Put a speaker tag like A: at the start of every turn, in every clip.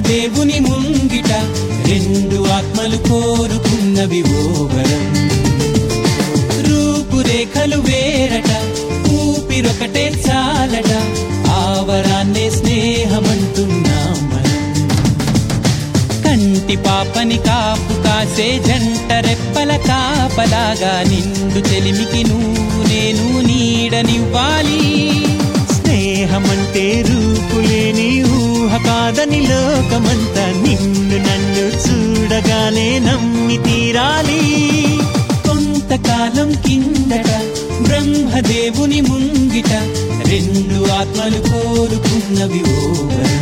A: బ్రహ్మదేవుని ముంగిట రెండు ఆత్మలు కోరుకున్నవి ఓ వరం. రూపురేఖలు వేరట, ఊపిరొకటే చాలట, ఆ వరాన్నే స్నేహమంటున్నాం మనం. కంటి పాపని కాపు కాసే జంట రెప్పల కాపలాగా నిండు చెలిమికి నువ్వు నేను నీడనివ్వాలి.
B: స్నేహమంటే రూపులేని ఊహ కాదని లోకమంతా నిన్ను నన్ను చూడగానే నమ్మి తీరాలి.
A: కొంతకాలం కిందట బ్రహ్మదేవుని ముంగిట రెండు ఆత్మలు కోరుకున్నవి ఓ వరం.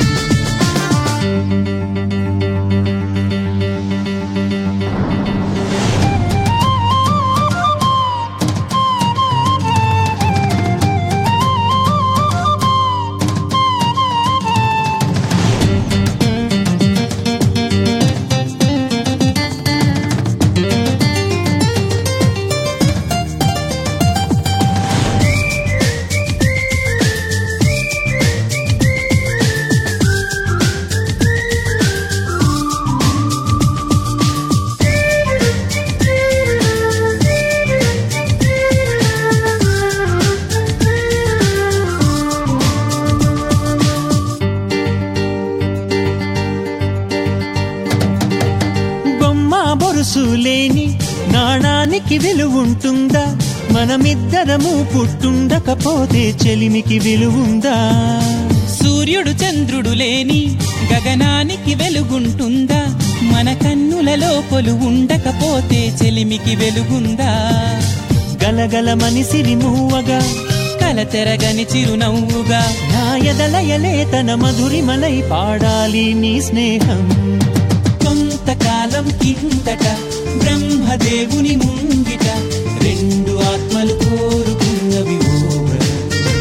B: బొరుసులేని నాణానికి విలువుంటుందా? మనమిద్దరము పుట్టుండకపోతే చెలిమికి విలువుందా?
A: సూర్యుడు చంద్రుడు లేని గగనానికి వెలుగుంటుందా? మన కన్నులలో కొలువుండకపోతే చెలిమికి వెలుగుందా?
B: గలగల మనిసిరి మూవగా
A: కలతెరగని చిరునవ్వుగా
B: నా ఎదలయలే తన మధురిమలై పాడాలి నీ స్నేహం.
A: కొంతకాలం కిందట బ్రహ్మదేవుని ముంగిట రెండు ఆత్మలు కోరుకున్నవి ఓ వరం.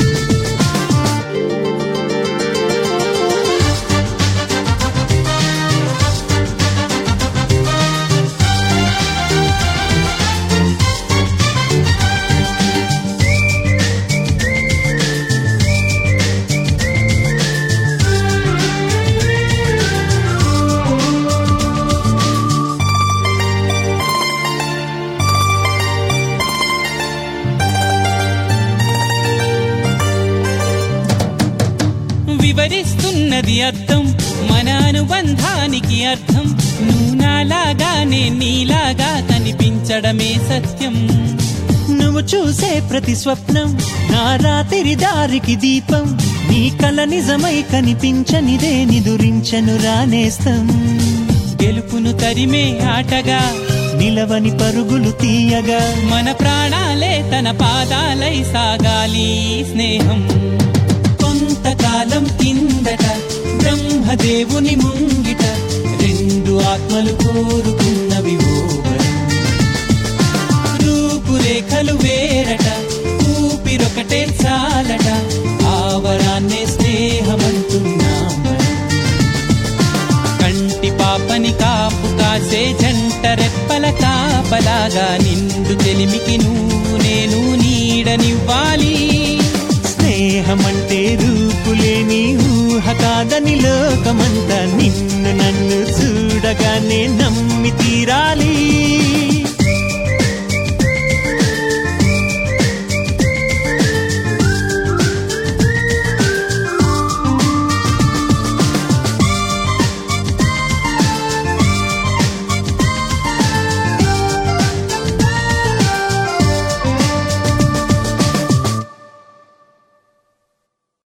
A: వివరిస్తున్నది అర్థం, మన అనుబంధానికి అర్థం. నువ్వు నాలాగా నేను నీలాగా కనిపించడమే సత్యం.
B: నువ్వు చూసే ప్రతి స్వప్నం నా రాత్రి దారికి దీపం. నీ కల నిజమై కనిపించనిదే నిదురించను రానేస్తం.
A: గెలుపును తరిమే ఆటగా
B: నిలవని పరుగులు తీయగా
A: మన ప్రాణాలే తన పాదాలై సాగాలి స్నేహం. కొంతకాలం కిందట బ్రహ్మదేవుని ముంగిట రెండు ఆత్మలు కోరుకున్నవి ఓ వరం. రూపురేఖలు వేరట, ఊపిరొకటే చాలట, ఆ వరాన్నే స్నేహమంటున్నాం మనం. కంటి పాపని కాపు కాసే జంట రెప్పల కాపలాగా నిండు చెలిమికి నువ్వు నేను నీడనివ్వాలి.
B: స్నేహమంటే రూపులేని ఊహ కాదని లోకమంతా నిన్ను నన్ను చూడగానే నమ్మి తీరాలి.